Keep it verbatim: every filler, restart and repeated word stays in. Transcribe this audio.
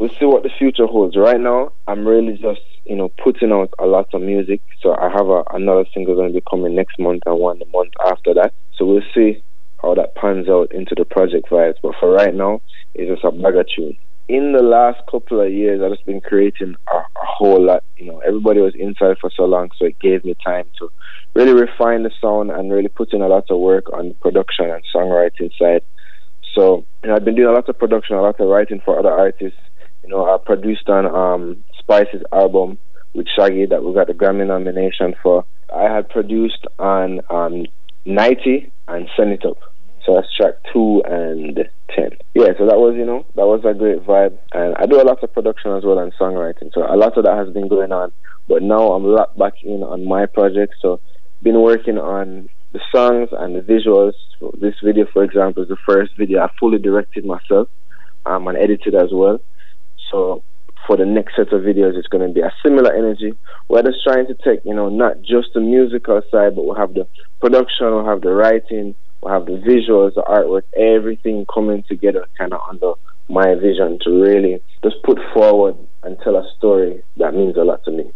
we'll see what the future holds. Right now, I'm really just, you know, putting out a lot of music. So I have a, another single going to be coming next month and one the month after that. So we'll see how that pans out into the project vibes. But for right now, it's just a bagger tune. In the last couple of years, I've just been creating a, a whole lot. You know, everybody was inside for so long, so it gave me time to really refine the sound and really put in a lot of work on the production and songwriting side. So, you know, I've been doing a lot of production, a lot of writing for other artists. You know, I produced on um, Spice's album with Shaggy that we got the Grammy nomination for. I had produced on um, ninety and Send It Up. So that's track two and ten. Yeah, so that was, you know, that was a great vibe. And I do a lot of production as well and songwriting. So a lot of that has been going on. But now I'm locked back in on my project. So been working on the songs and the visuals. So this video, for example, is the first video I fully directed myself um, and edited as well. So for the next set of videos, it's going to be a similar energy. We're just trying to take, you know, not just the musical side, but we'll have the production, we'll have the writing, we'll have the visuals, the artwork, everything coming together kind of under my vision to really just put forward and tell a story that means a lot to me.